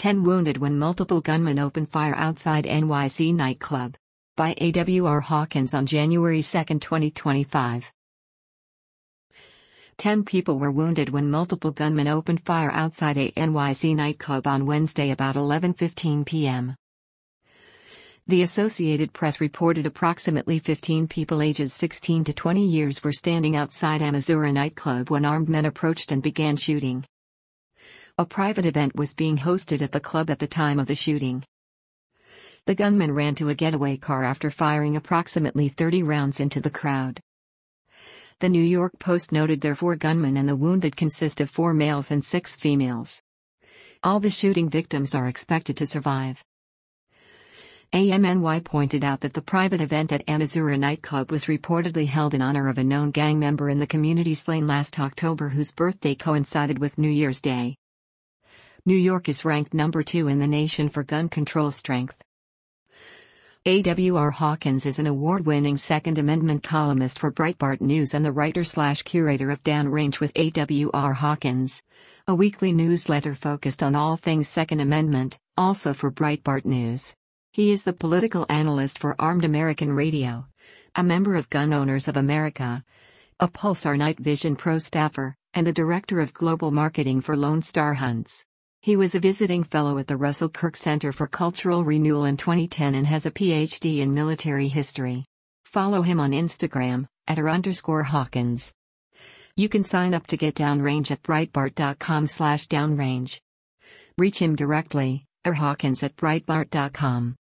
10 wounded when multiple gunmen open fire outside NYC nightclub. By A.W.R. Hawkins on January 2, 2025. 10 people were wounded when multiple gunmen opened fire outside a NYC nightclub on Wednesday about 11:15 p.m. The Associated Press reported approximately 15 people ages 16 to 20 years were standing outside a Missouri nightclub when armed men approached and began shooting. A private event was being hosted at the club at the time of the shooting. The gunman ran to a getaway car after firing approximately 30 rounds into the crowd. The New York Post noted there 4 gunmen and the wounded consist of 4 males and 6 females. All the shooting victims are expected to survive. AMNY pointed out that the private event at Amazura nightclub was reportedly held in honor of a known gang member in the community slain last October whose birthday coincided with New Year's Day. New York is ranked number 2 in the nation for gun control strength. A.W.R. Hawkins is an award-winning Second Amendment columnist for Breitbart News and the writer/curator of Downrange with A.W.R. Hawkins, a weekly newsletter focused on all things Second Amendment, also for Breitbart News. He is the political analyst for Armed American Radio, a member of Gun Owners of America, a Pulsar Night Vision Pro staffer, and the director of global marketing for Lone Star Hunts. He was a visiting fellow at the Russell Kirk Center for Cultural Renewal in 2010 and has a PhD in military history. Follow him on Instagram, @r_Hawkins. You can sign up to get Downrange at Breitbart.com/downrange. Reach him directly, @Hawkins@Breitbart.com.